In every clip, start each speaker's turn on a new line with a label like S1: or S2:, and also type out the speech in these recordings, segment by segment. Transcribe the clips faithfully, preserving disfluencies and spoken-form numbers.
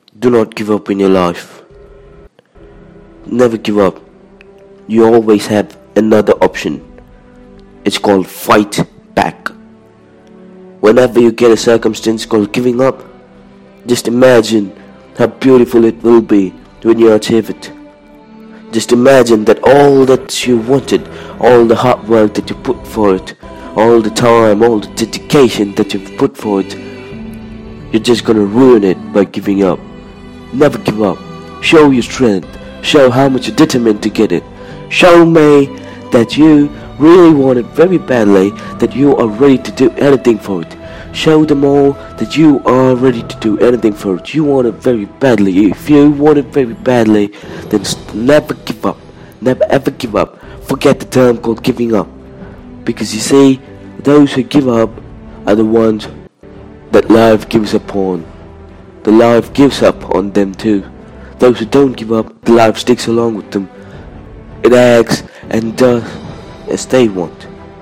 S1: Do not give up in your life. Never give up. You always have another option. It's called fight back. Whenever you get a circumstance called giving up, just imagine how beautiful it will be when you achieve it. Just imagine that all that you wanted, all the hard work that you put for it, all the time, all the dedication that you've put for it, you're just gonna ruin it by giving up. Never give up. Show your strength. Show how much you're determined to get it. Show me that you really want it very badly, that you are ready to do anything for it. Show them all that you are ready to do anything for it. You want it very badly. If you want it very badly, then never give up. Never ever give up. Forget the term called giving up. Because you see, those who give up are the ones that life gives up on. The life gives up on them too. Those who don't give up, the life sticks along with them. It acts and does as they want.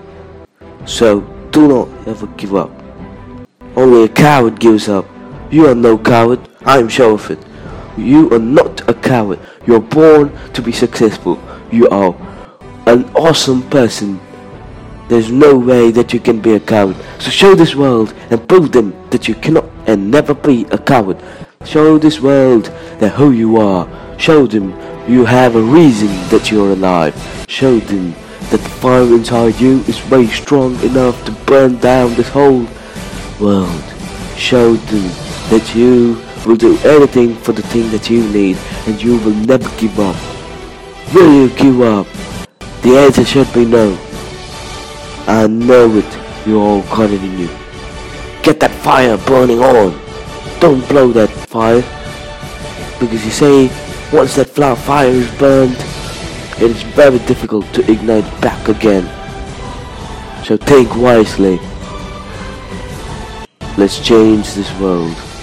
S1: So do not ever give up. Only a coward gives up. You are no coward, I am sure of it. You are not a coward. You are born to be successful. You are an awesome person. There's no way that you can be a coward. So show this world and prove them that you cannot and never be a coward. Show this world that who you are. Show them you have a reason that you're alive. Show them that the fire inside you is very strong enough to burn down this whole world. Show them that you will do anything for the thing that you need, and you will never give up. Will you give up? The answer should be no. I know it. You're all got it in you. Get that fire burning on. Don't blow that fire. Because you see, once that flower fire is burned, it is very difficult to ignite back again. So think wisely. Let's change this world.